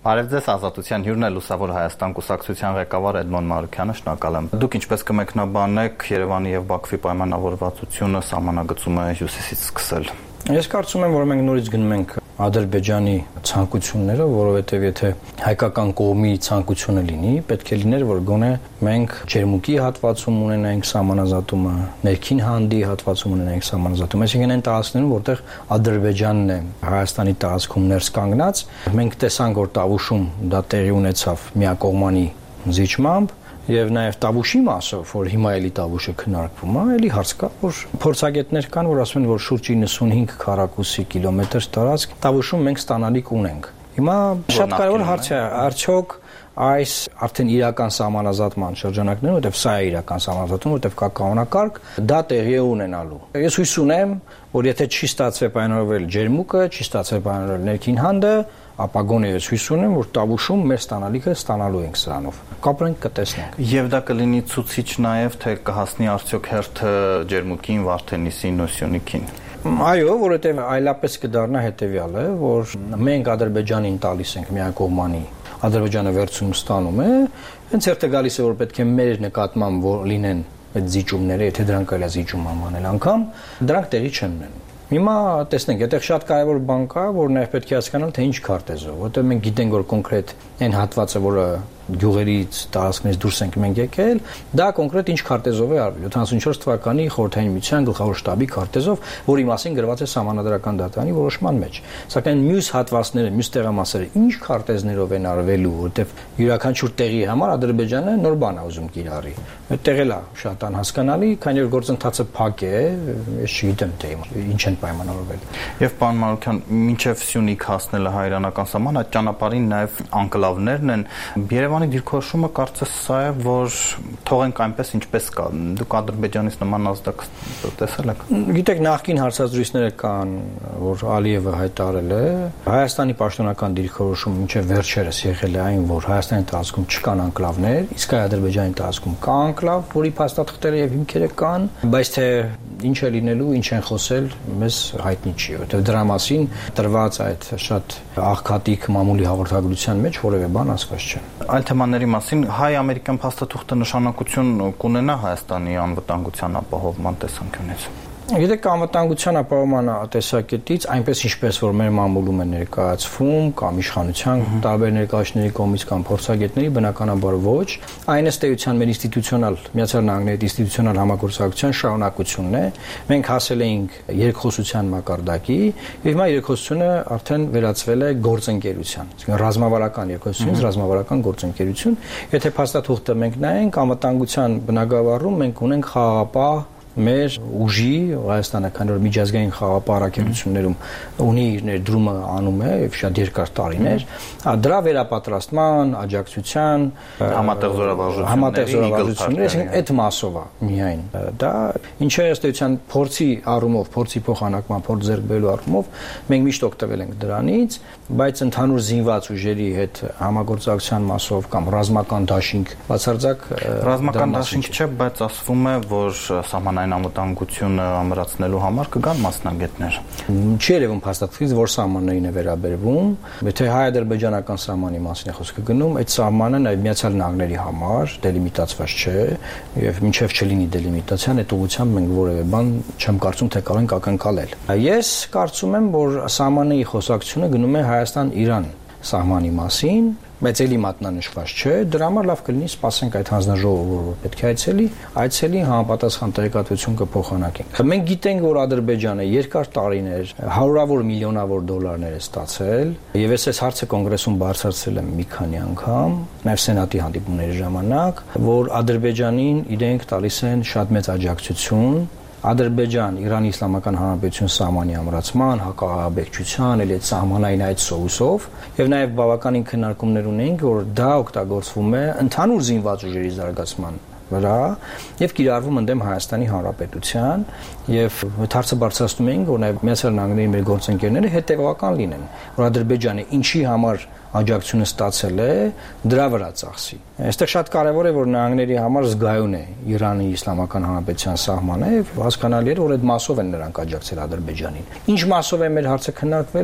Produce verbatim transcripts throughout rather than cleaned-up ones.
Արև ձեզ Ազատության հյուրն է Լուսավոր Հայաստան կուսակցության ղեկավար Էդմոն Մարուքյանը, շնորհակալ եմ։ Դուք ինչպես կմեկնաբանեք Երևանի եւ Բաքվի պայմանավորվածությունը սահմանագծումը հյուսիսից սկսել։ Ես կարծում եմ, որ մենք նորից գնում ենք Ադրբեջանի ցանկությունները, որովհետև եթե հայկական կողմի ցանկությունը լինի, պետք է լիներ, որ գոնե մենք ջերմուկի հատվածում ունենայինք սահմանազատումը, ներքին հանդի հատվածում ունենայինք սահմանազատումը, այսինքն այն տարածքներում, որտեղ Ադրբեջանն է Հայաստանի տարածքում ներս կանգնած, մենք տեսանք, որ Տավուշում դա տեղի ունեցավ միակողմանի զիջմամբ, եւ նաեւ Տավուշի մասով, որ հիմա էլի Տավուշը քննարկվում է, էլի հարց կա, որ փորձագետներ կան, որ ասում են, որ շուրջ իննսունհինգ քառակուսի կիլոմետր տարածք Տավուշում մենք ստանալիք ունենք։ Հիմա շատ կարևոր հարց է, արդյոք այս արդեն իրական սահմանազատման շրջանակներում, որտեղ սա է իրական սահմանազատումը, որտեղ կա կանոնակարգ, դա տեղի է ունենալու։ Ես հույս ունեմ, որ եթե չի ստացվել պայմանավորվել ջերմուկը, չի ստացվել պայմանավորվել ներքին հանդը, ապա գոնե ես հույս ունեմ, որ Տավուշում մեր ստանալիքը ստանալու ենք սրանով։ Կապրենք, կտեսնենք։ Եվ դա կլինի ցուցիչ նաև, թե կհասնի արդյոք հերթը ջերմուկին, Վարդենիսին, Նոսյոնիկին։ Այո, որովհետև այլապես կդառնա հետևյալը, որ մենք Ադրբեջանին տալիս ենք միակողմանի, Ադրբեջանը վերցնում ստանում է, հենց հերթը գալիս է, որ պետք է մեր նկատմամբ որ լինեն այդ զիջումները, եթե դրանք կարելի է զիջում անվանել անգամ, դրանք տեղի չեն ունենում։ Հիմա տեսնենք, այդտեղ շատ կարևոր բան կա, որ նաև պետք է հասկանալ, թե ինչ քարտեզով, որտեղ մենք գիտենք, որ կոնկրետ այն հատվածը, որը գյուղերից, տարածքներից դուրս ենք մենք եկել, դա կոնկրետ ինչ քարտեզով է արվել։ յոթանասունչորս թվականի Խորհրդային Միության գլխավոր շտաբի քարտեզով, որի մասին գրված է Սահմանադրական դատարանի որոշման մեջ։ Սակայն մյուս հատվածները, մյուս տեղամասերը ինչ քարտեզներով են արվելու, որտեղ յուրաքանչյուր տեղի համար Ադրբեջանը նոր բան է ուզում կիրառի։ Այդտեղ էլ է շատ անհասկանալի, քանի որ գործընթացը փակ է, ես չգիտեմ թե ինչ են պայմանավորվել։ Եվ պարոն Մարուքյան, մինչև Սյունիք հասնելը հայրենական սահման, այդ ճանապարհին նաև անկլավներն են։ Երևանի դիրքորոշումը կարծես սա է, որ թողենք այնպես ինչպես կա։ Դուք Ադրբեջանից նման ազդակ տեսել եք։ Գիտեք, նախկին հարցազրույցները կան, որ Ալիևը հայտարարել է, Հայաստանի պաշտոնական դիրքորոշումը մինչև վերջերս եղել է այն, որ Հայաստանի տարածքում չկան անկլավներ, իսկ Ադրբեջանի տարածքում կա անկլավ, որի փաստաթղթերը եւ հիմքերը կան, բայց թե ինչ է լինելու, ինչ են խոսել, մեզ հայտնի չի, որովհետեւ դրա մասին տրված այդ շատ աղքատիկ մամուլի հաղորդագրության մեջ որևէ բան ասված չէ։ Այլ թեմաների մասին հայ-ամերիկյան փաստաթուղթը նշանակություն կունենա Հայաստանի անվտանգության ապահովման տեսանկյունից։ Գիտեք, անվտանգության ապահովման տեսակետից այնպես ինչպես որ մեր մամուլում է ներկայացվում կամ իշխանության տարբեր ներկայացների կողմից կամ փորձագետների, բնականաբար ոչ, այն ըստ էության մեր ինստիտուցիոնալ Միացյալ Նահանգների ինստիտուցիոնալ համագործակցության շարունակությունն է։ Մենք հասել էինք երկխոսության մակարդակի, եւ հիմա երկխոսությունը արդեն վերածվել է գործընկերության, այսինքն ռազմավարական երկխոսությունից ռազմավարական գործընկերություն։ Եթե փաստաթուղթը մենք նայենք, անվտանգության բնագավառում մենք ունենք խաղաղապահ մեր ուժի Հայաստանը քանի որ միջազգային խաղապահ առաքելություններում ունի իր ներդրումը անում է եւ շատ երկար տարիներ, դրա վերապատրաստման, աջակցության, համատեղ զորավարժությունների, համատեղ զորավարժությունների, այսինքն այդ մասով է միայն դա ինչը ըստ էության փորձի առումով, փորձի փոխանակման, փորձ ձեռք բերելու առումով մենք միշտ օգտվել ենք դրանից, բայց ընդհանուր զինված ուժերի հետ համագործակցության մասով կամ ռազմական դաշինք բացարձակ ռազմական դաշինք չէ, բայց ասվում է, որ սահմանային անվտանգությունը ամրացնելու համար կգան մասնագետներ։ Չի երևում փաստաթղթից, որ սահմաններին է վերաբերվում, եթե հայ-ադրբեջանական սահմանի մասին է խոսքը գնում, այդ սահմանը նաև Միացյալ Նահանգների համար դելիմիտացված չէ, եւ մինչև չլինի դելիմիտացիան, այդ ուղղությամբ մենք որևէ բան չեմ կարծում, թե կարող ենք ակնկալել։ Ես կարծում եմ, որ սահմանի խոսակցությունը գնում է Հայաստան-Իրան սահմանի մասին, բայց էլի մատնանշված չէ, դրա համար լավ կլինի սպասենք այդ հանձնաժողովը, որ պետք է այցելի, այցելի համապատասխան տեղեկատվություն կփոխանակենք։ Մենք գիտենք, որ Ադրբեջանը երկար տարիներ հարյուրավոր միլիոնավոր դոլարներ է ստացել, եւ ես այս հարցը կոնգրեսում բարձրացրել եմ մի քանի անգամ, նաեւ սենատի հանդիպումների ժամանակ, որ Ադրբեջանին իրենք տալիս են շատ մեծ աջակցություն Ադրբեջան, Իրանի Իսլամական Հանրապետություն սահմանի ամրացման, հակահաբեկչության, էլ այդ սահմանային այդ սոուսով, եւ նաեւ բավականին քննարկումներ ունենք, որ դա օգտագործվում է ընդհանուր զինված ուժերի զարգացման վրա եւ կիրառվում ընդդեմ Հայաստանի Հանրապետության եւ հարցը բարձրացնում ենք, որ նաեւ Միացյալ Նահանգների մեր գործընկերները հետեւական լինեն, որ Ադրբեջանը ինչի համար աջակցությունը ստացել է, դրա վրա ծախսի։ Այստեղ շատ կարևոր է, որ նահանգների համար զգայուն է Իրանի Իսլամական Հանրապետության սահմանը եւ հասկանալի է, որ այդ մասով են նրանք աջակցել Ադրբեջանին։ Ինչ մասով է մեր հարցը քննարկվել,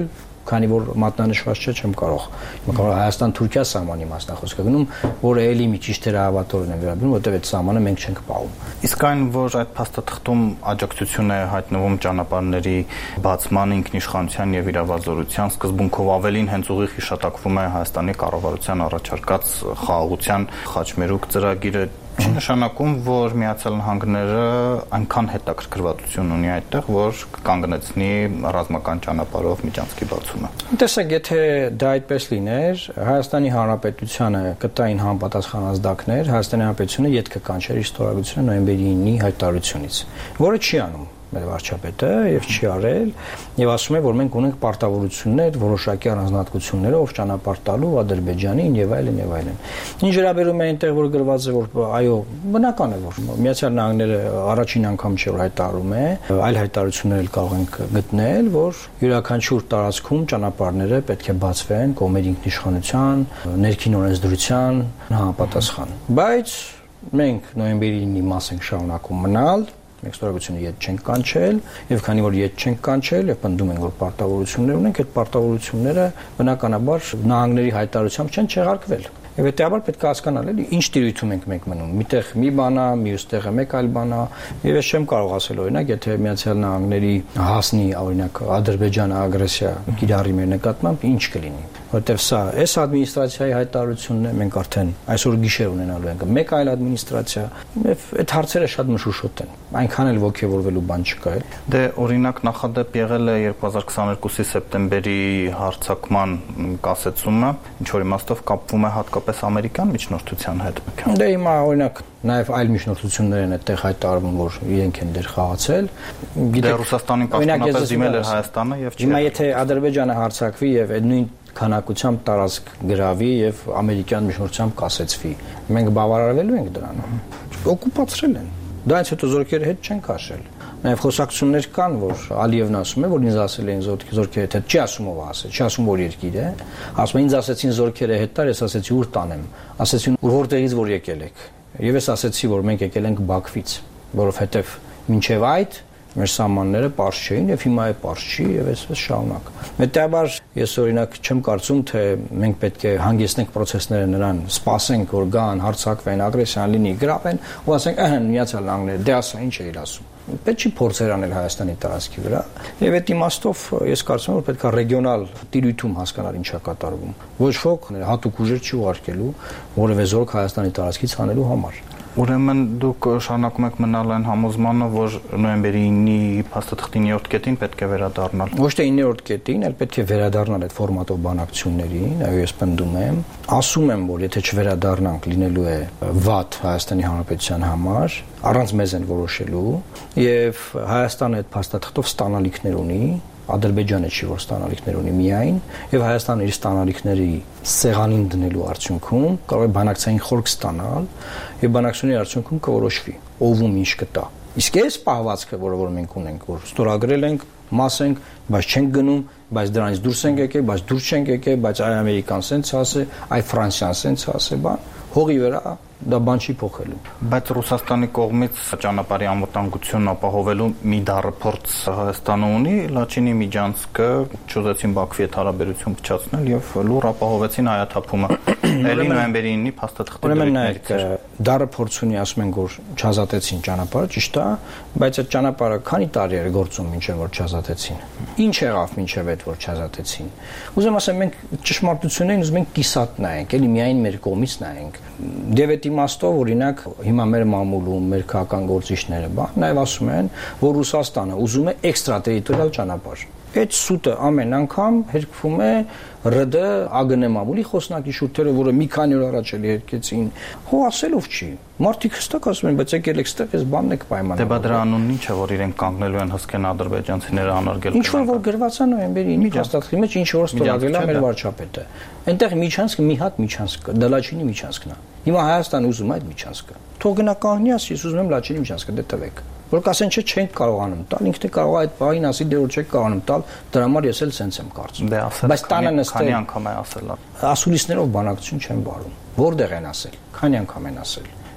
քանի որ մատնանշված չէ, չեմ կարող։ Հիմա կարող Հայաստան-Թուրքիա սահմանի մասն է խոսքը գնում, որը էլի մի ճիշտ հրավատորն է վերաբերում, որտեղ այդ սահմանը մենք չենք պահում։ Իսկ այն, որ այդ փաստաթղթում աջակցություն է հայտնվում ճանապարհների բացման, ինքնիշխանության եւ իրավազորության սկզբունքով, ավելին հենց ուղիղ հիշատակվում է Հայաստանի կառավարության առաջարկած խաղաղության խաչմերուկ ծրագիրը, չի նշանակում, որ Միացյալ Նահանգները այնքան հետաքրքրվածություն ունի այդտեղ, որ կանգնեցնի ռազմական ճանապարհով միջանցքի բացումը։ Տեսեք, եթե դա այդպես լիներ, Հայաստանի Հանրապետությանը կտային համապատասխան ազդակներ, Հայաստանի Հանրապետությունը յետք կկանչեր իր ստորագրությունը նոյեմբերի ինի հայտարարությունից, որը չի անում մեր վարչապետը եւ չի արել եւ ասում է, որ մենք ունենք պարտավորություններ, որոշակի առանձնահատկություններով ճանապարհ տալու Ադրբեջանին եւ այլն եւ այլն։ Ինչ վերաբերում է այնտեղ, որ գրված է, որ այո, բնական է, որ Միացյալ Նահանգները առաջին անգամ չէ որ հայտարարում է, այլ հայտարարություններ էլ կարող ենք գտնել, որ յուրաքանչյուր տարածքում ճանապարհները պետք է բացվեն կողմերի ինքնիշխանության, ներքին օրենսդրության համապատասխան։ Բայց մենք նոյեմբերի ինի մաս ենք շարունակում մնալ, մենք ստորագրությունը յետ չենք կանչել, եւ քանի որ յետ չենք կանչել եւ պնդում ենք, որ պարտավորություններ ունենք, այդ պարտավորությունները բնականաբար նահանգների հայտարարությամբ չեն չեղարկվել։ Եվ հետեւաբար պետք է հասկանալ էլի ինչ տիրույթում ենք մենք մնում։ Միտեղ մի բան է, մյուս տեղը մեկ այլ բան է, եւ ես չեմ կարող ասել օրինակ, եթե Միացյալ Նահանգների հասնի օրինակ Ադրբեջանը ագրեսիա կիրառի մեր նկատմամբ, ինչ կլինի։ Որտեւ սա այս ադմինիստրացիայի հայտարարությունն է, մենք արդեն այսօր գիշեր ունենալու ենք մեկ այլ ադմինիստրացիա, եւ այդ հարցերը շատ մշուշոտ են։ Այնքան էլ ոգևորվելու բան չկա է։ Դե օրինակ նախադեպ եղել է երկու հազար քսաներկուսի սեպտեմբերի հարձակման կասեցումը, ինչ որ իմաստով կապվում է հատկապես ամերիկյան միջնորդության հետ։ Դե հիմա օրինակ նաև այլ միջնորդություններ են այդտեղ հայտարարում, որ իրենք են դեր խաղացել։ Դե Ռուսաստանին պաշտոնապես դիմել էր Հայաստանը եւ չի։ Հիմա եթե Ադրբեջանը հարձակվի եւ այդ նույն քանակությամբ տարածք գրավի եւ ամերիկյան միջնորդությամբ կասեցվի, մենք բավարարվելու ենք դրանով։ Օկուպացրել են։ Դա այնց հետո զորքերի հետ չեն քաշել։ Նաև խոսակցություններ կան, որ Ալիևն ասում է, որ ինձ ասել էին զորքերի հետ, չի ասում ով ասել, չի ասում որ երկիր է, ասում է ինձ ասեցին զորքերը հետ տար, ես ասեցի ուր տանեմ, ասեցին ու որտեղից որ եկել եք։ Եվ ես ասեցի, որ մենք եկել ենք Բաքվից, որովհետև մինչև այդ մեր սահմանները պարզ չէին եւ հիմա է պարզ չի եւ այսպես շարունակ։ Հետեւաբար ես օրինակ չեմ կարծում, թե մենք պետք է հանգեցնենք process-ները նրան, սպասենք, որ գան, հարձակվեն, ագրեսիան լինի, գրավեն ու ասենք, ահա Միացյալ Նահանգները, դե ասա ինչ է ասում։ Պետք չի փորձեր անել Հայաստանի տարածքի վրա եւ այդ իմաստով ես կարծում եմ, որ պետք է ռեգիոնալ տիրույթում հասկանալ ինչա կատարվում։ Ոչ ոք հատուկ ուժեր չի ուղարկելու որևէ զորք Հայաստանի տարածքից հանելու համար։ Ուրեմն դուք շարունակում եք մնալ այն համոզմանը, որ նոյեմբերի ինի փաստաթղթի իններորդ կետին պետք է վերադառնալ։ Ոչ թե իններորդ կետին, այլ պետք է վերադառնալ այդ ֆորմատով բանակցություններին, այո, ես պնդում եմ։ Ասում եմ, որ եթե չվերադառնանք, լինելու է վատ Հայաստանի Հանրապետության համար, առանց մեզ են որոշելու, եւ Հայաստանը այդ փաստաթղթով ստանալիքներ ունի, Ադրբեջանը չի որ ստանալիքներ ունի միայն, եւ Հայաստանը իր ստանալիքների սեղանին դնելու արդյունքում կարող է բանակցային խորք ստանալ եւ բանակցությունների արդյունքում կորոշվի ով ում ինչ կտա։ Իսկ այս պահվածքը, որը որ մենք ունենք, որ ստորագրել ենք, մաս ենք, բայց չենք գնում, բայց դրանից դուրս ենք եկել, բայց դուրս չենք եկել, բայց այ ամերիկան սենց ասե, այ Ֆրանսիան սենց ասե, բան, հողի վրա դա բան չի փոխելու։ Բայց Ռուսաստանի կողմից ճանապարհի անվտանգությունն ապահովելու մի դարափորձ Հայաստանը ունի, Լաչինի միջանցքը չուզեցին Բաքվի հետ հարաբերություն փչացնել եւ լուր ապահովեցին հայաթափումը։ Էլի նոյեմբերի ինի փաստաթղթի Ուրեմն նայեք, դարափորձ ունի, ասում են, որ չազատեցին ճանապարհը, ճիշտ է, բայց այդ ճանապարհը քանի տարի էր գործում մինչև որ չազատեցին։ Ինչ եղավ մինչև այդ որ չազատեցին։ Ուզում ասեմ, մենք ճշմարտություններին ուզում ենք կիսատ նայենք, էլի միայն մեր կողմից նայենք։ Դեվետ իմաստով օրինակ հիմա մեր մամուլում, մեր քաղաքական գործիչները, բան, նաև ասում են, որ Ռուսաստանը ուզում է էքստրատերիտորիալ ճանապարհ։ Այդ սուտը ամեն անգամ հերկվում է ՌԴ ԱԳՆ մամուլի խոսնակի շուրթերը, որը մի քանի օր առաջ էլ երկեցին, հո ասելով չի։ Մարդիկ հստակ ասում են, բայց եկել եք ստեղ, այս բանն եք պայմանավորել։ Դե բա դրա անունն ինչ է, որ իրենք կանգնելու են հսկեն ադրբեջանցիները անարգել։ Ինչ որ որ գրված է նոյեմբերի ինի փաստաթղթի մեջ, ինչ որ ստորագրել է մեր վարչապետը։ Այնտեղ միջանցք մի հատ միջանցք կա, դա Լաչինի միջանցքն է։ Հիմա Հայաստանը ուզում է այդ միջանցքը։ Թող գնա կանգնի, ասի, ես ուզում եմ Լաչինի միջանցքը, դե տվեք։ Որ կասեն չէ, չենք կարողանում տալ, ինքն է կարող այդ բանին ասի, դե որ չեք կարողանում տալ, դրա համար ես էլ սենց եմ կարծում։ Դե ասել, բայց տանը նստել, քանի անգամ է ասել։ Ասուլիսներով բանակցություն չեն բարում։ Որտեղ են ասել, քանի անգամ են ասել։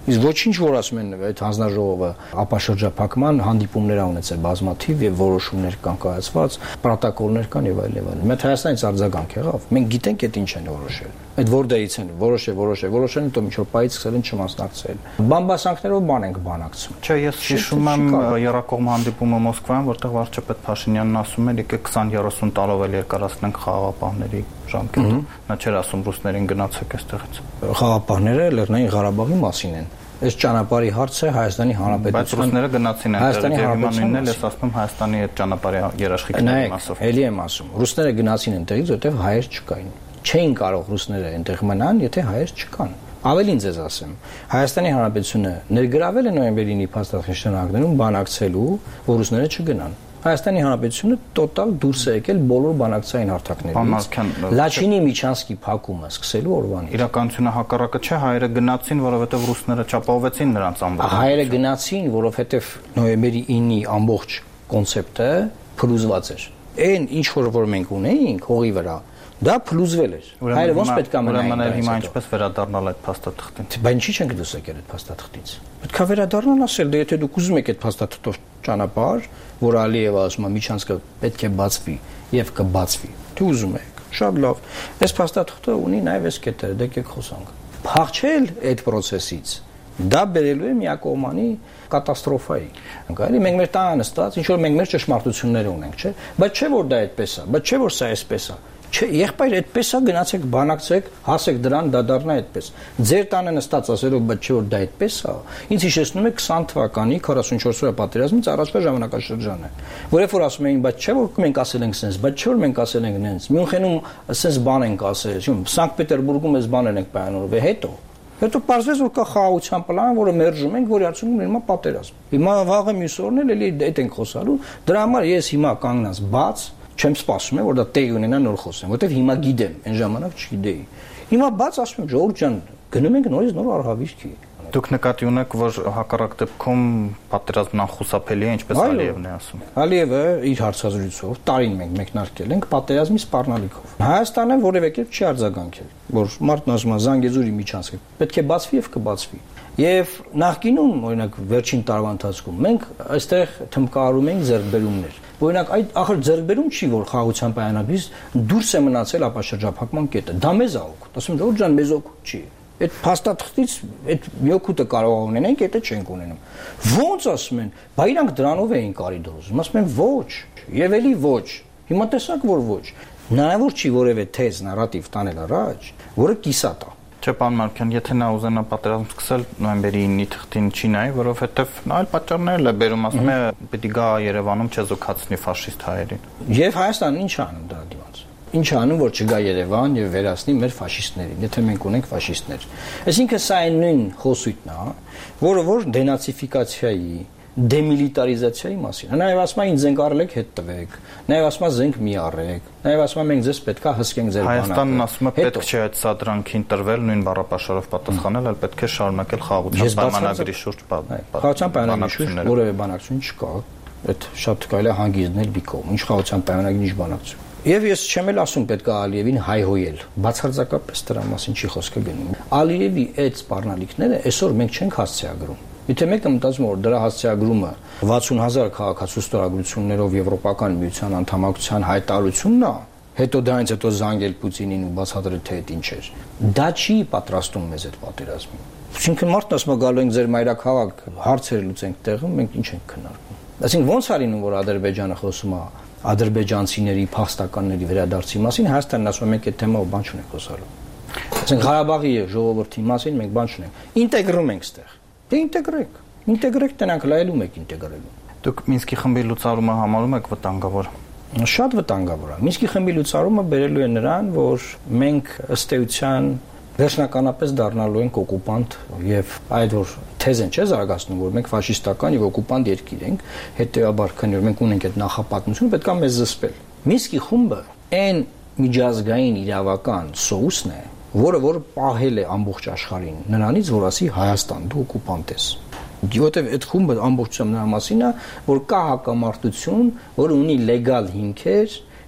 Իսկ ոչինչ որ ասում են այդ հանձնաժողովը ապաշրջափակման հանդիպումներ ունեցել բազմաթիվ եւ որոշումներ կան կայացված, պրոտոկոլներ կան եւ այլ եւ այլ։ Մենք Հայաստանից արձագանք եղավ։ Մենք գիտենք այդ ինչ են որոշել։ Այդ որտեղից են որոշել, որոշել, որոշել են, դու ինչ որ պայից սկսել են չմասնակցել։ Բամբասանքներով բան ենք բանակցում։ Չէ, ես հիշում եմ Երակողմ հանդիպումը Մոսկվայում, որտեղ վարչապետ Փաշինյանն ասում էր, եկեք քսան երեսուն տարով էլ երկարացնենք խաղաղապահների ժամկետը։ Նա չէր ասում ռուսներին գնացեք այստեղից։ Խաղաղապահները Լեռնային Ղարաբաղի մասին են։ Այս ճանապարհի հարցը Հայաստանի Հանրապետության բայց ռուսները գնացին այնտեղ եւ հիմա նույնն էլ ես ասում Հայաստանի այդ ճանապարհի երաշխիքների մասով։ Էլի եմ ասում, ռուսները գնացին այնտեղից, որտեղ հայեր չկային։ Չէին կարող ռուսները այնտեղ մնան, եթե հայեր չկան։ Ավելին ձեզ ասեմ, Հայաստանի Հանրապետությունը ներգրավել է նոյեմբերի ինը փաստաթղթերում բանակցելու, որ ռուսները չգնան։ Հայաստանի Հանրապետությունը տոտալ դուրս է եկել բոլոր բանակցային հարթակներից։ Լաչինի Միչանսկի փակումը սկսելու օրվանից։ Իրականությունը հակառակը չէ, հայերը գնացին, որովհետև ռուսները չապահովեցին նրանց անվտանգությունը։ Հայերը գնացին, որովհետև նոյեմբերի ինի ամբողջ կոնցեպտը փլուզված էր։ Այն ինչ որ մենք ունեինք հողի վրա, դա փլուզվել էր։ Հայերը ոնց պետք է մնային։ Ուրեմն հիմա ինչպես վերադառնալ այդ փաստաթղթին։ Բայց ինչի՞ չենք դուրս եկել այդ փաստաթղթից։ Պետք է վերադառնալ ասել, դե եթե դուք ուզում եք այդ փաստաթղթով ճանապարհ, որ Ալիևը ասում է Միչանսկը պետք է բացվի եւ կբացվի։ Դու ուզում եք։ Շատ լավ։ Այս փաստաթղթը ունի նաեւ այս կետերը, դե եկեք խոսանք։ Փախչել այդ process-ից դա բերելու է միակողմանի կատաստրոֆայի։ Գալի մենք մեր տանը նստած, ինչ որ մենք մեր ճշմարտությունները ունենք, չէ՞։ Բայց չէ որ դա այդպես է, բայց չէ որ սա այսպես է։ Չէ, եղբայր այդպես է, գնացեք բանակցեք, հասեք դրան, դա դառնա այդպես։ Ձեր տանը նստած ասելով, բայց չէ որ դա այդպես է։ Ինձ հիշեցնում է քսան թվականի քառասունչորս օրյա պատերազմից առաջվա ժամանակաշրջանը, որ երբ որ ասում էին, բայց չէ որ մենք ասել ենք sense, բայց չէ որ մենք ասել ենք նենց։ Մյունխենում sense բան ենք ասել, Սանկտ Պետերբուրգում էս բաներ ենք պայմանավորվել, հետո Հետո պարզվեց որ կա խաղաղության պլան, որը մերժում ենք, որի արդյունքում հիմա պատերազմ։ Հիմա վաղը մյուս օրն էլ էլի այդ ենք խոսալու։ Դրա համար ես հիմա կանգնած բաց չեմ սպասում որ դա տեղ ունենա նոր խոսեմ, որտեվ հիմա գիտեմ, այն ժամանակ չգիտեի։ Հիմա բաց ասում եմ, ժողովուրդ ջան, գնում ենք նորից նոր արհավիրքի։ Դուք նկատի ունեք, որ հակառակ դեպքում պատերազմն անխուսափելի է, ինչպես Ալիևն է ասում։ Ալիևը իր հարցազրույցով տարին մենք մեկնարկել ենք պատերազմի սպառնալիքով։ Հայաստանը որևէ կերպ չի արձագանքել, որ մարդն ասում է Զանգեզուրի Միչանսկը պետք է բացվի եւ կբացվի։ Եվ նախկինում, օրինակ, վերջին տարվա ընթացքում մենք այստեղ թմկարում ենք ձեռքբերումներ։ Օրինակ, այդ ախր ձեռքբերում չի, որ խաղաղության պայմանագրից դուրս է մնացել ապաշրջափակման կետը։ Դա մեզ է օգուտ։ Ասում եմ, ջան, մեզ օգուտ չի։ Այդ փաստաթղթից այդ միօգուտը կարող ունենենք, եթե չենք ունենում։ Ոնց ասում են, բա իրանք դրանով էին կարի դրոզում։ Ասում են, ոչ, եւ էլի ոչ։ Հիմա տեսակ, որ ոչ։ Հնարավոր չի որևէ թեզ նարատիվ տանել առաջ, որը կիսատ է։ Չէ, պարոն Մարքյան, եթե նա ուզենա պատերազմ սկսել նոյեմբերի ինի թղթին չի նայ, որովհետև նա այլ պատճառներ է բերում, ասում է, պիտի գա Երևանում չեզոքացնի ֆաշիստ հայերին։ Եվ Հայաստանը ինչ անում դրա դիմաց։ Ինչ անում, որ չգա Երևան եւ վերացնի մեր ֆաշիստներին, եթե մենք ունենք ֆաշիստներ։ Այսինքն սա այն նույն խոսույթն է, որը որ դենացիֆիկացիայի, դեմիլիտարիզացիայի մասին։ Նաեւ ասում են զենք առեք հետ տվեք, նաեւ ասում են զենք մի առեք, նաեւ ասում են մենք ձեզ պետքա հսկենք ձեր բանակը։ Հայաստանն ասում է պետք չէ այդ սադրանքին տրվել նույն բառապաշարով պատասխանել, այլ պետք է շարունակել խաղաղության պայմանագրի շուրջ խաղաղության պայմանագրի շուրջ որևէ բանակցություն չկա։ Այդ շատ կարելի է հանգիզնել մի կողմ, ինչ խաղաղության պայմանագրի ինչ բանակցություն։ Եվ ես չեմ էլ ասում պետք է Ալիևին հայհոյել։ Բացարձակապես դրա մասին չի խոսքը գնում։ Ալիևի այդ սպառնալիքները այսօր մենք չենք հասցեագրում։ Եթե մեկը մտածում որ դրա հասցեագրումը վաթսուն հազար քաղաքացու ստորագրություններով Եվրոպական միության անդամակցության հայտարարությունն է, հետո դրանից հետո զանգել Պուտինին ու բացատրել թե այդ ինչ էր։ Դա չի պատրաստում մեզ այդ պատերազմին։ Այսինքն մարդն ասում է գալու ենք ձեր մայրաքաղաք, հարցեր լուծենք տեղը, մենք ինչ ենք քննարկում։ Այսինքն ոնց արինում որ Ադրբեջանը խոսում է ադրբեջանցիների փախստականների վերադարձի մասին, Հայաստանն ասում է մենք այդ թեմայով բան չունենք խոսալու։ Այսինքն Ղարաբաղի ժողովրդի մասին մենք բան չունենք։ Ինտեգրում ենք ստեղ։ Դե ինտեգրեք։ Ինտեգրեք տնանք լայելու եք ինտեգրելու։ Դուք Մինսկի խմբի լուծարումը համարում եք վտանգավոր։ Շատ վտանգավոր է։ Մինսկի խմբի լուծարումը բերելու է նրան, որ մենք ըստ էության վերջնականապես դառնալու ենք օկուպանտ եւ այդ որ թեզեն չէ զարգացնում որ մենք ֆաշիստական եւ օկուպանտ երկիր ենք, հետեւաբար քանի որ մենք ունենք այդ նախապատմությունը, պետք է մեզ զսպել։ Մինսկի խումբը այն միջազգային իրավական սոուսն է, որը որ պահել է ամբողջ աշխարհին նրանից, որ ասի Հայաստան դու օկուպանտ ես։ Որտեւ այդ խումբը ամբողջությամբ նրա մասին է, որ կա հակամարտություն, որը ունի լեգալ հիմքեր,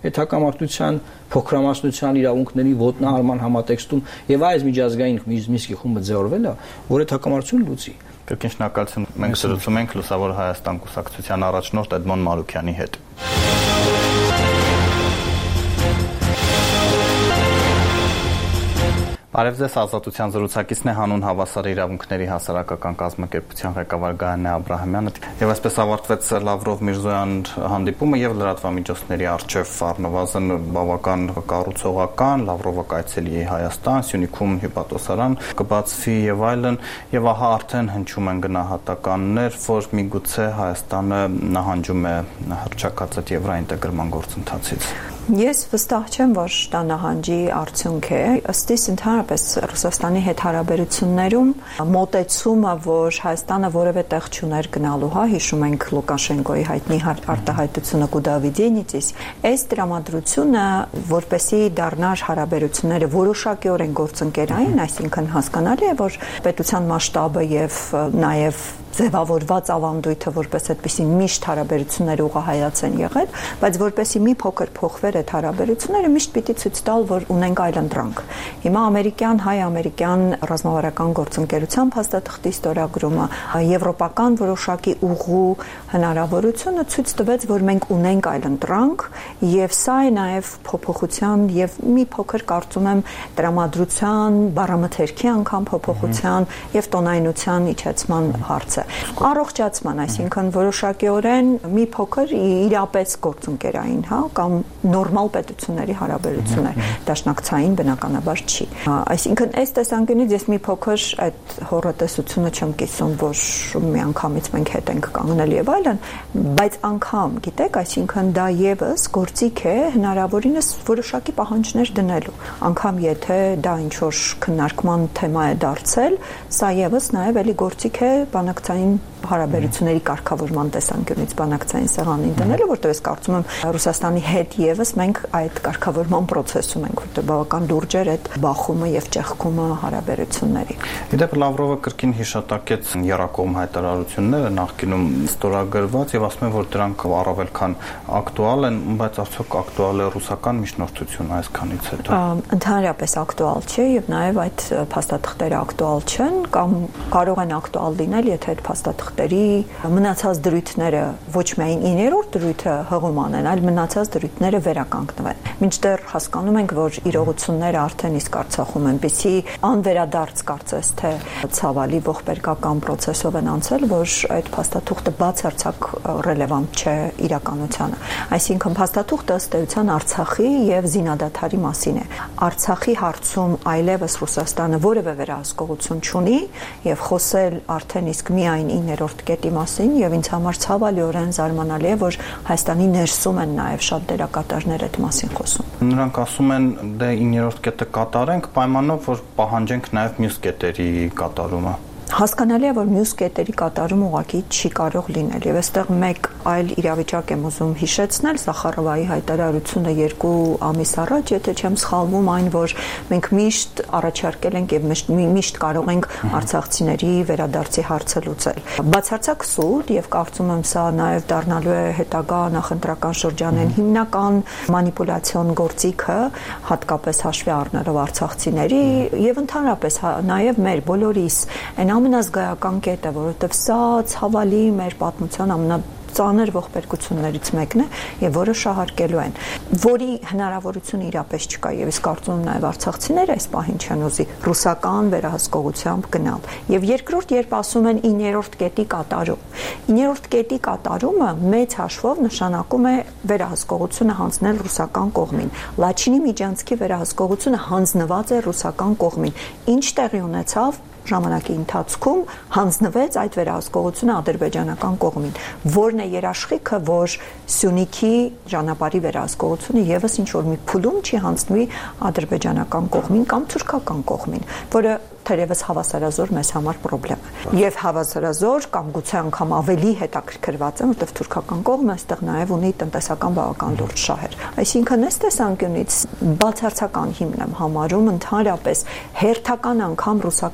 այդ հակամարտության փոքրամասնության իրավունքների ոտնահարման համատեքստում եւ այս միջազգային Մինսկի խումբը ձեռվել է, որ այդ հակամարտությունը լուծի։ Կրկին շնորհակալություն։ Մենք զրուցում ենք Լուսավոր Հայաստան կուսակցության առաջնորդ Էդմոն Մարուկյանի հետ։ Բարև ձեզ, Ազատության զրուցակիցն է հանուն հավասար իրավունքների հասարակական կազմակերպության ղեկավար Գայանե Աբրահամյանը։ Եվ այսպես ավարտվեց Լավրով-Միրզոյան հանդիպումը եւ լրատվամիջոցների արչեւ առնվազն բավական կառուցողական, Լավրովը կայցելի է Հայաստան, Սյունիքում հյուպատոսարան կբացվի եւ այլն, եւ ահա արդեն հնչում են գնահատականներ, որ միգուցե Հայաստանը նահանջում է հռչակած այդ եվրոինտեգրման գործընթացից։ Ես վստահ չեմ, որ դա նահանջի արդյունք է։ Ըստ իս ընդհանրապես Ռուսաստանի հետ հարաբերություններում մոտեցումը, որ Հայաստանը որևէ տեղ չուներ գնալու, հա, հիշում ենք Լուկաշենկոյի հայտնի արտահայտությունը Կուդավիդենիցից, այս տրամադրությունը, որպեսի դառնար հարաբերությունները որոշակիորեն գործընկերային, այսինքն հասկանալի է, որ պետության մասշտաբը եւ նաեւ ձևավորված ավանդույթը որպես այդպիսի միշտ հարաբերությունները ուղղահայաց են եղել, բայց որպեսի մի փոքր փոխվեր այդ հարաբերությունները միշտ պիտի ցույց տալ, որ ունենք այլընտրանք։ Հիմա ամերիկյան, հայ-ամերիկյան ռազմավարական գործընկերության փաստաթղթի ստորագրումը, եվրոպական որոշակի ուղու հնարավորությունը ցույց տվեց, որ մենք ունենք այլընտրանք, եւ սա է նաեւ փոփոխության եւ մի փոքր կարծում եմ տրամադրության, բառամթերքի անգամ փոփոխության եւ տոնայնության իջեցման հարցը։ Առողջացման, այսինքն որոշակիորեն մի փոքր իրապես գործընկերային, հա, կամ նորմալ պետությունների հարաբերություններ, դաշնակցային բնականաբար չի։ Այսինքն այս տեսանկյունից ես մի փոքր այդ հոռետեսությունը չեմ կիսում, որ միանգամից մենք հետ ենք կանգնել եւ այլն, բայց անգամ, գիտեք, այսինքն դա եւս գործիք է հնարավորինս որոշակի պահանջներ դնելու։ Անգամ եթե դա ինչ որ քննարկման թեմա է դարձել, սա եւս նաեւ էլի գործիք է բանակցային հարաբերությունների կարգավորման տեսանկյունից բանակցային սեղանին դնելը, որտեղ ես կարծում եմ Ռուսաստանի հետ եւս մենք այդ կարգավորման process-ում ենք, որտեղ բավական լուրջ էր այդ բախումը եւ ճեղքումը հարաբերությունների։ Իդեպ Լավրովը կրկին հիշատակեց եռակողմ հայտարարությունները նախկինում ստորագրված եւ ասում են, որ դրանք առավել քան ակտուալ են, բայց արդյոք ակտուալ է ռուսական միջնորդությունը այսքանից հետո։ Ընդհանրապես ակտուալ չէ եւ նաեւ այդ փաստաթղթերը ակտուալ չեն կամ կարող են ակտուալ լինել, եթե այդ փաստաթղթերի մնացած դրույթները ոչ միայն իններորդ դրույթը հղում անեն, այլ մնացած դրույթները վերականգնվեն։ Մինչդեռ հասկանում ենք, որ իրողությունները արդեն իսկ Արցախում այնպիսի անվերադարձ կարծես թե ցավալի ողբերգական process-ով են անցել, որ այդ փաստաթուղթը բացարձակ ռելևանտ չէ իրականությանը։ Այսինքն փաստաթուղթը ըստ էության Արցախի եւ զինադադարի մասին է։ Արցախի հարցում այլևս Ռուսաստանը որևէ վերահսկողություն չունի եւ խոսել արդեն իսկ միայն իններորդ կետի մասին եւ ինձ համար ցավալիորեն զարմանալի է, որ Հայաստանի ներսում են նաեւ շատ դերակատարներ այդ մասին խոսում։ Նրանք ասում են, դե իններորդ կետը կատարենք, պայմանով որ պահանջենք նաեւ մյուս կետերի կատարումը։ Հասկանալի է, որ մյուս կետերի կատարում ուղղակի չի կարող լինել եւ այստեղ մեկ այլ իրավիճակ եմ ուզում հիշեցնել Զախարովայի հայտարարությունը երկու ամիս առաջ, եթե չեմ սխալվում, այն որ մենք միշտ առաջարկել ենք եւ միշտ կարող ենք արցախցիների վերադարձի հարցը լուծել։ Բացարձակ սուտ եւ կարծում եմ սա նաեւ դառնալու է հետագա նախընտրական շրջանեն հիմնական մանիպուլյացիոն գործիքը, հատկապես հաշվի առնելով արցախցիների եւ ընդհանրապես նաեւ մեր բոլորիս այն ամենազգայական կետը, որովհետև սա ցավալի մեր պատմության ամենա ծանր ողբերգություններից մեկն է եւ որը շահարկելու են, որի հնարավորություն իրապես չկա եւ ես կարծում եմ նաեւ արցախցիները այս պահին չեն ուզի ռուսական վերահսկողությամբ գնալ։ Եւ երկրորդ, երբ ասում են իններորդ կետի կատարում, իններորդ կետի կատարումը մեծ հաշվով նշանակում է վերահսկողությունը հանձնել ռուսական կողմին։ Լաչինի Միջանցքի վերահսկողությունը հանձնված է ռուսական կողմին։ Ինչ տեղի ունեցավ ժամանակի ընթացքում հանձնվեց այդ վերահսկողությունը ադրբեջանական կողմին, որն է երաշխիքը, որ Սյունիքի ճանապարհի վերահսկողությունը եւս ինչ որ մի փուլում չի հանձնվի ադրբեջանական կողմին կամ թուրքական կողմին, որը թերևս հավասարազոր մեզ համար խնդրեմ է։ Եվ հավասարազոր կամ գուցե անգամ ավելի հետաքրքրված եմ, որտեղ թուրքական կողմը այստեղ նաև ունի տնտեսական բավական լուրջ շահեր։ Այսինքն այս տեսանկյունից բացարձական հիմն եմ համարում ընդհանրապես հերթական անգամ ռուսական այդ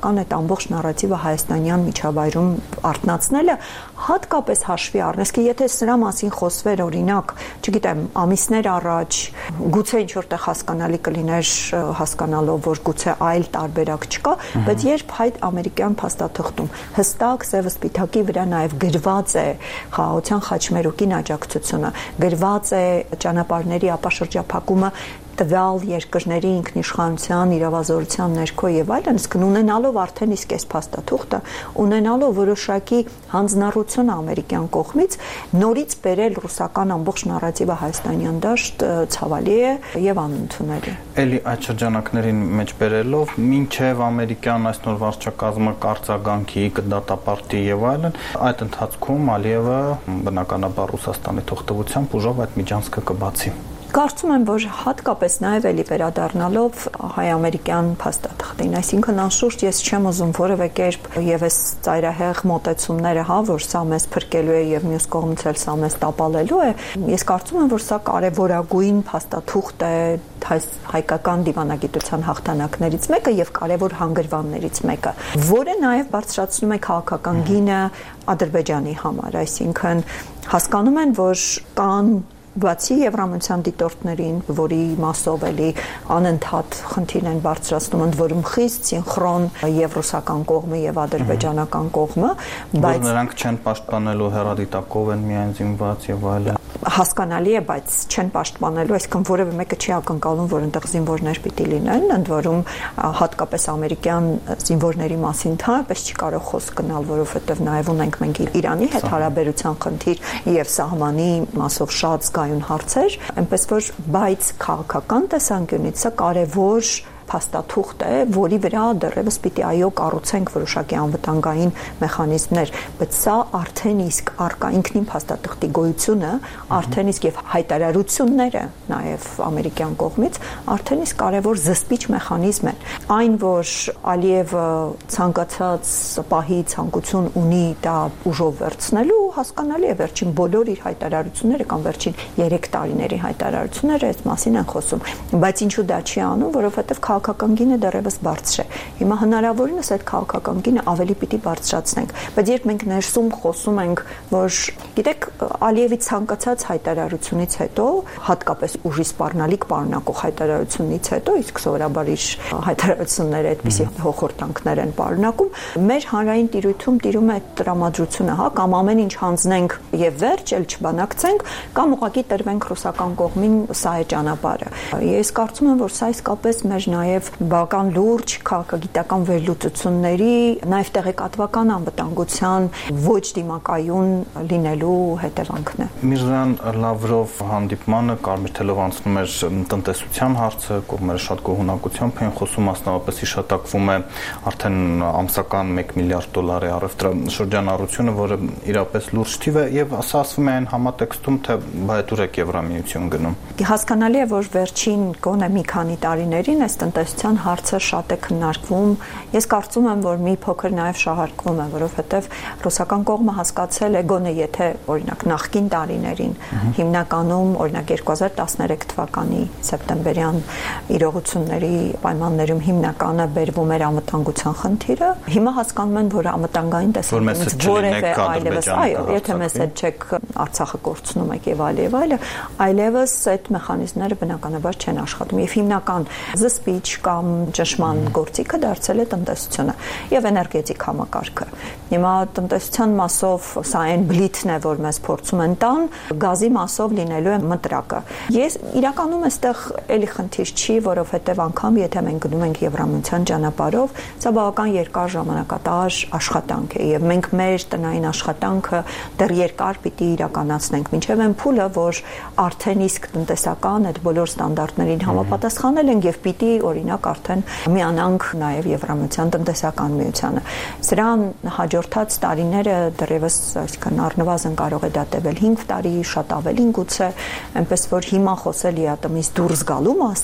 ամբողջ նարատիվը հայաստանյան միջավայրում արտնացնելը, հատկապես հաշվի առնես, că եթե սրա մասին խոսվեր օրինակ, չգիտեմ, ամիսներ առաջ, գուցե ինչ որտեղ հասկանալի կլիներ հասկանալով, որ գուցե այլ տարբերակ չկա, բայց երբ հայ ամերիկյան փաստաթղթում հստակ սևը սպիտակի վրա նաև գրված է խաղաղության խաչմերուկին աջակցությունը, գրված է ճանապարհների ապաշրջափակումը տվյալ երկրների ինքնիշխանության, իրավազորության ներքո եւ այլն, իսկ ունենալով արդեն իսկ այս փաստաթուղթը, ունենալով որոշակի հանձնառություն ամերիկյան կողմից, նորից բերել ռուսական ամբողջ նարատիվը հայաստանյան դաշտ ցավալի է եւ անընդունելի։ Էլի այդ շրջանակներին մեջ բերելով, մինչեւ ամերիկյան այսնոր վարչակազմը կարծագանքի, կդատապարտի եւ այլն, այդ ընթացքում Ալիևը բնականաբար Ռուսաստանի թողտվությամբ ուժով այդ միջանցքը կբացի։ Կարծում եմ, որ հատկապես նաև էլի վերադառնալով հայ-ամերիկյան փաստաթղթին, այսինքն անշուշտ ես չեմ ուզում որևէ կերպ եւ այս ծայրահեղ մոտեցումները, հա, որ սա մեզ փրկելու է եւ մյուս կողմից էլ սա մեզ տապալելու է, ես կարծում եմ, որ սա կարեւորագույն փաստաթուղթ է հայկական դիվանագիտության հաղթանակներից մեկը եւ կարեւոր հանգրվաններից մեկը, որը նաև բարձրացնում է քաղաքական գինը Ադրբեջանի համար, այսինքն հասկանում են, որ կան բացի Եվրամիության դիտորդներին, որի մասով էլի անընդհատ խնդիրն են բարձրացնում, ընդ որում խիստ սինխրոն եւ ռուսական կողմը եւ ադրբեջանական կողմը, բայց նրանք չեն պաշտպանելու հեռադիտակով են միայն զինված եւ այլն։ Հասկանալի է, բայց չեն պաշտպանելու, այսինքն որևէ մեկը չի ակնկալում, որ այնտեղ զինվորներ պիտի լինեն, ընդ որում հատկապես ամերիկյան զինվորների մասին թարպես չի կարող խոսք գնալ, որովհետեւ նաեւ ունենք մենք Իրանի հետ հարաբերության խնդիր եւ սահմանի մասով շատ զգայուն հարցեր, այնպես որ բայց քաղաքական տեսանկյունից սա կարևոր փաստաթուղթ է, որի վրա դեռևս պիտի այո կառուցենք որոշակի անվտանգային մեխանիզմներ, բայց սա արդեն իսկ արկա ինքնին փաստաթղթի գոյությունը, արդեն իսկ եւ հայտարարությունները նաեւ ամերիկյան կողմից արդեն իսկ կարևոր զսպիչ մեխանիզմ են։ Այն, որ Ալիևը ցանկացած պահի ցանկություն ունի դա ուժով վերցնելու, հասկանալի է, վերջին բոլոր իր հայտարարությունները կամ վերջին երեք տարիների հայտարարությունները այս մասին են խոսում, բայց ինչու դա չի անում, որովհետեւ քաղաքական գինը դեռևս բարձր է։ Հիմա հնարավորինս այդ քաղաքական գինը ավելի պիտի բարձրացնենք, բայց երբ մենք ներսում խոսում ենք, որ գիտեք, Ալիևի ցանկացած հայտարարությունից հետո, հատկապես ուժի սպառնալիք պարունակող հայտարարությունից հետո, իսկ սովորաբար իր հայտարարությունները այդպիսի հոխորտանքներ են պարունակում, մեր հանրային տիրույթում տիրում է տրամադրությունը, հա, կամ ամեն ինչ հանձնենք եւ վերջ, էլ չբանակցենք, կամ ուղղակի տրվենք ռուսական կողմին, սա է ճանապարհը։ Ես կարծում եմ, որ սա իսկապես մեր նաև բավական լուրջ քաղաքագիտական վերլուծությունների, նաև տեղեկատվական անվտանգության ոչ դիմակայուն լինելու հետևանքն է։ Միրզոյան Լավրով հանդիպմանը Կարմիր թելով անցնում էր տնտեսության հարցը, կողմերը շատ գոհունակությամբ են խոսում, մասնավորապես հիշատակվում է արդեն ամսական մեկ միլիարդ դոլարի առևտրաշրջանառությունը, որը իրապես լուրջ թիվ է եւ սա ասվում է այն համատեքստում, թե բայդուր է Եվրամիություն գնում։ Հասկանալի է, որ վերջին գոնե մի քանի տարիներին այս տնտեսության հարցը շատ է քննարկվում։ Ես կարծում եմ, որ մի փոքր նաև շահարկվում է, որովհետև ռուսական կողմը հասկացել է գոնե եթե օրինակ նախկին տարիներին հիմնականում օրինակ երկու հազար տասներեք թվականի սեպտեմբերյան իրողությունների պայմաններում հիմնականը բերվում էր անվտանգության խնդիրը, հիմա հասկանում են, որ անվտանգային տեսանկյունից որևէ այլևս, այո, եթե մեզ հետ չեք Արցախը կորցնում եք եւ այլ եւ այլը, այլևս այդ մեխանիզմները բնականաբար չեն աշխատում եւ հիմնական զսպիչ կամ ճշմարտ գործիքը դարձել է տնտեսությունը եւ էներգետիկ համակարգը։ Հիմա տնտեսության մասով սա այն բլիթն է, որ մեզ փորձում են տան, գազի մասով լինելու է մտրակը։ Ես իրականում այստեղ էլի խնդիր չի, որովհետեւ անգամ եթե մենք գնում ենք Եվրամիության ճանապարհով, սա բավական երկար ժամանակատար աշխատանք է եւ մենք մեր տնային աշխատանքը դեռ երկար պիտի իրականացնենք, մինչեւ այն փուլը, որ արդեն իսկ տնտեսական այդ բոլոր ստանդարտներին համապատասխանել ենք եւ պիտի օրինակ արդեն միանանք նաեւ Եվրամիության տնտեսական միությանը։ Սրան հաջորդած տարիները դեռևս այսքան առնվազն կարող է դա տևել հինգ տարի, շատ ավելին գուցե, այնպես որ հիմա խոսել իատմից դուրս գալու մասին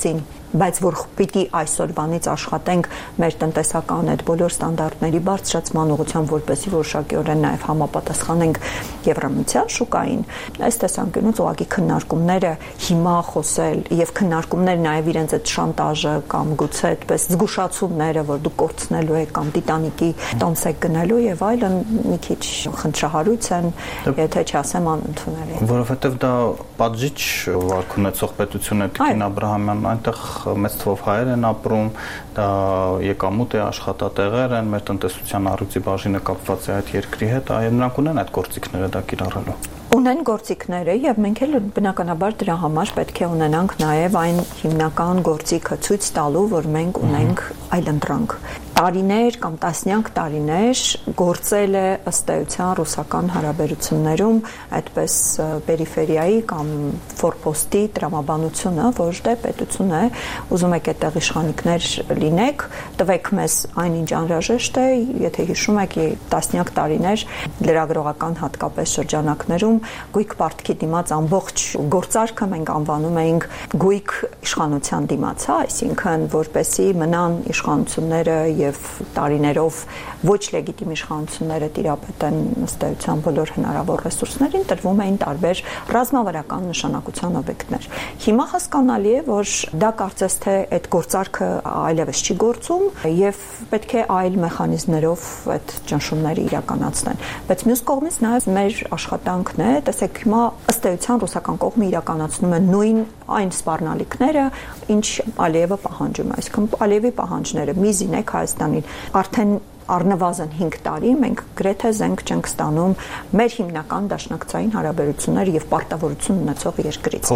բայց որ պիտի այսօրվանից աշխատենք մեր տնտեսական այդ բոլոր ստանդարտների բարձրացման ուղղությամբ, որպեսզի որոշակիորեն նաև համապատասխանենք Եվրամիության շուկային, այս տեսանկյունից ուղղակի քննարկումները հիմա խոսել եւ քննարկումները նաև իրենց այդ շանտաժը կամ գուցե այդպես զգուշացումները, որ դու կորցնելու եք կամ Տիտանիկի տոմս եք գնալու եւ այլն մի քիչ խնդրահարույց են, եթե չասեմ անընդունելի։ Որովհետեւ դա պատժիչ վարք ունեցող պետություն է Տիկին Աբրահամյան, այնտեղ մեծ թվով հայեր են ապրում, դա եկամուտ է, աշխատատեղեր են, մեր տնտեսության առյուծի բաժինը կապված է այդ երկրի հետ, այլ նրանք ունեն այդ գործիքները դա կիրառելու։ Ունեն գործիքները եւ մենք էլ բնականաբար դրա համար պետք է ունենանք նաեւ այն հիմնական գործիքը ցույց տալու, որ մենք ունենք այլընտրանք։ Տարիներ կամ տասնյակ տարիներ գործել է ըստ էության ռուսական հարաբերություններում այդպես պերիֆերիայի կամ ֆորպոստի տրամաբանությունը, որ դե պետություն է, ուզում եք այդտեղ իշխանիկներ լինեք, տվեք մեզ այնինչ անհրաժեշտ է, եթե հիշում եք տասնյակ տարիներ լրագրողական հատկապես շրջանակներում գույք պարտքի դիմաց ամբողջ գործարքը մենք անվանում էինք գույք իշխանության դիմաց, հա, այսինքն որպեսի մնան իշխանությունները եւ տարիներով ոչ լեգիտիմ իշխանությունները տիրապետեն ըստ էության բոլոր հնարավոր ռեսուրսներին, տրվում էին տարբեր ռազմավարական նշանակության օբյեկտներ։ Հիմա հասկանալի է, որ դա կարծես թե այդ գործարքը այլևս չի գործում եւ պետք է այլ մեխանիզմներով այդ ճնշումները իրականացնեն։ Բայց մյուս կողմից նաեւ մեր աշխատանքն է, տեսեք հիմա ըստ էության ռուսական կողմը իրականացնում է նույն այն սպառնալիքները, ինչ Ալիևը պահանջում է, այսինքն Ալիևի պահանջները մի զինեք Հայաստանին, արդեն առնվազն հինգ տարի մենք գրեթե զենք չենք ստանում մեր հիմնական դաշնակցային հարաբերություններ եւ պարտավորություն ունեցող երկրից։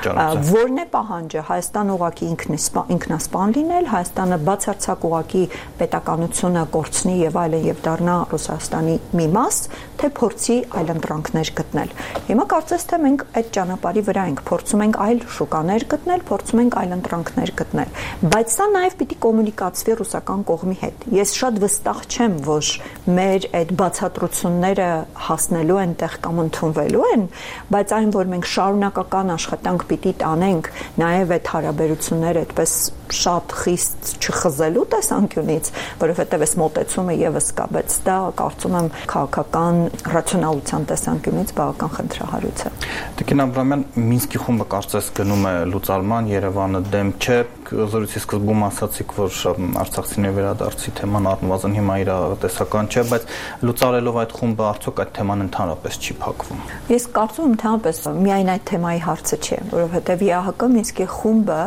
Որն է պահանջը Հայաստանը ուղղակի ինքնասպան լինել, Հայաստանը բացարձակ ուղղակի պետականությունը կորցնի եւ այլն եւ դառնա Ռուսաստանի մի մաս, թե փորձի այլընտրանքներ գտնել։ Հիմա կարծես թե մենք այդ ճանապարհի վրա ենք, փորձում ենք այլ շուկաներ գտնել, փորձում ենք այլընտրանքներ գտնել, բայց սա նաեւ պիտի կոմունիկացվի ռուսական կողմի հետ։ Ես շատ վստահ չեմ, որ մեր այդ բացատրությունները հասնելու են տեղ կամ ընդունվելու են, բայց այն, որ մենք շարունակական աշխատանք պիտի տանենք նաև այդ հարաբերությունները այդպես շատ խիստ չխզելու տեսանկյունից, որովհետև այս մոտեցումը եւս կա, բայց դա կարծում եմ քաղաքական ռացիոնալության տեսանկյունից բավական խնդրահարույց է։ Տիկին Աբրահամյան, Մինսկի խումբը կարծես գնում է լուծարման, Երևանը դեմ չէ, զորույցի սկզբում ասացիք, որ արցախցիների վերադարձի թեման առնվազն հիմա իրատեսական չէ, բայց լուծարելով այդ խումբը արդյոք այդ թեման ընդհանրապես չի փակվում։ Ես կարծում եմ ընդհանրապես միայն այդ թեմայի հարցը չէ, որովհետև ԵԱՀԿ Մինսկի խումբը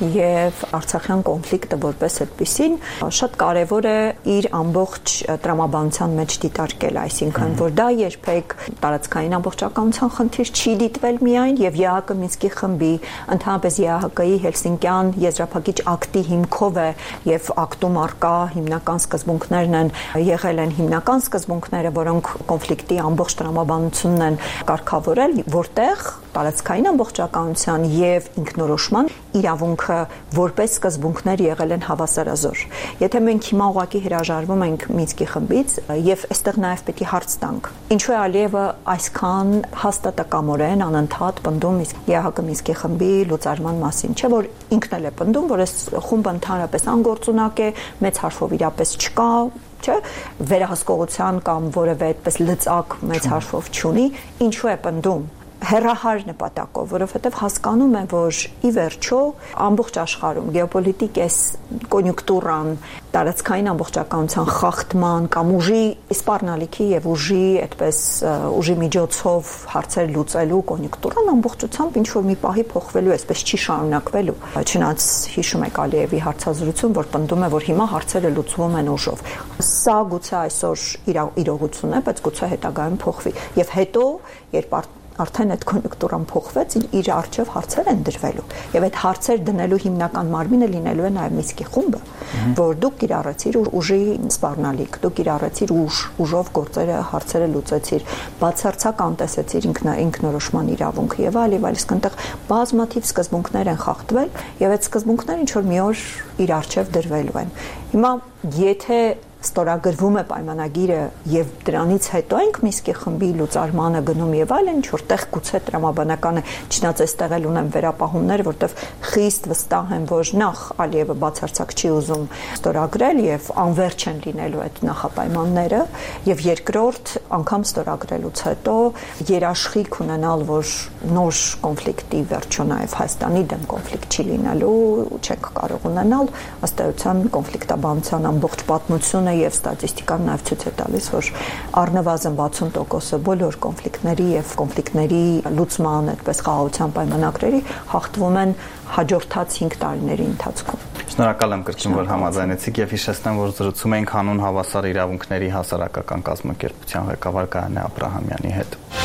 եւ արցախյան կոնֆլիկտը որպես այդպիսին շատ կարեւոր է իր ամբողջ տրամաբանության մեջ դիտարկել, այսինքն որ դա երբեք տարածքային ամբողջականության խնդիր չի դիտվել միայն եւ ԵԱՀԿ Մինսկի խմբի, ընդհանրապես ԵԱՀԿ-ի Հելսինկյան եզրափակիչ ակտի հիմքով է եւ ակտում արկա հիմնական սկզբունքներն են եղել են հիմնական սկզբունքները, որոնք կոնֆլիկտի ամբողջ տրամաբանությունն են կարգավորել, որտեղ տարածքային ամբողջականության եւ ինքնորոշման իրավունքը որպես սկզբունքներ եղել են հավասարազոր։ Եթե մենք հիմա ուղղակի հրաժարվում ենք Մինսկի խմբից եւ այստեղ նաեւ պետք է հարց տանք, ինչու է Ալիևը այսքան հաստատակամորեն անընդհատ պնդում ԵԱՀԿ Մինսկի խմբի լուծարման մասին, չէ՞ որ ինքն էլ է պնդում, որ այս խումբը ընդհանրապես անգործունակ է, մեծ հաշվով իրապես չկա, չէ, վերահսկողության կամ որևէ այդպես լծակ մեծ հաշվով չունի, ինչու է պնդում հերահար նպատակով, որովհետև հասկանում է, որ ի վերջո ամբողջ աշխարհում գեոպոլիտիկ այս կոնյունկտուրան, տարածքային ամբողջականության խախտման կամ ուժի սպառնալիքի եւ ուժի այդպես ուժի միջոցով հարցեր լուծելու կոնյունկտուրան ամբողջությամբ ինչ որ մի պահի փոխվելու, այսպես չի շարունակվելու։ Չնայած հիշում եք Ալիևի հարցազրույցում, որ պնդում է, որ հիմա հարցերը լուծվում են ուժով։ Սա գուցե այսօր իրողություն է, բայց գուցե հետագայում փոխվի։ Եվ հետո, երբ արդեն այդ կոնյունկտուրան փոխվեց, իր առջև հարցեր են դրվելու եւ այդ հարցեր դնելու հիմնական մարմինը լինելու է նաեւ Մինսկի խումբը, որ դուք կիրառեցիր ուժի սպառնալիք, դուք կիրառեցիր ուժ, ուժով գործերը, հարցերը լուծեցիր, բացարձակ անտեսեցիր ինքնա ինքնորոշման իրավունքը եւ այլ եւ այլ, այսինքն բազմաթիվ սկզբունքներ են խախտվել եւ այդ սկզբունքները ինչ որ մի օր իր առջև դրվելու են։ Հիմա եթե ստորագրվում է պայմանագիրը եւ դրանից հետո ենք Միսկի խմբի լուծարմանը գնում եւ այլն, ինչ որտեղ գուցե տրամաբանականը չնայած այստեղ էլ ունեմ վերապահումներ, որտեղ խիստ վստահ եմ, որ նախ Ալիևը բացարձակ չի ուզում ստորագրել եւ անվերջ են լինելու այդ նախապայմանները եւ երկրորդ անգամ ստորագրելուց հետո երաշխիք ունենալ, որ նոր կոնֆլիկտի վերջո նաեւ Հայաստանի դեմ կոնֆլիկտ չի լինելու, չենք կարող ունենալ, ըստ էության կոնֆլիկտաբանության ամբողջ պատմությունը եւ ստատիստիկան նաեւ ցույց է տալիս, որ առնվազն վաթսուն տոկոսը բոլոր կոնֆլիկտների եւ կոնֆլիկտների լուծման այդպես խաղաղության պայմանագրերի հաղթվում են հաջորդած հինգ տարիների ընթացքում։ Շնորհակալ եմ կրկին, որ համաձայնեցիք եւ հիշեցնեմ, որ զրուցում էինք հանուն հավասար իրավունքների հասարակական կազմակերպության ղեկավար Գայանե Աբրահամյանի հետ։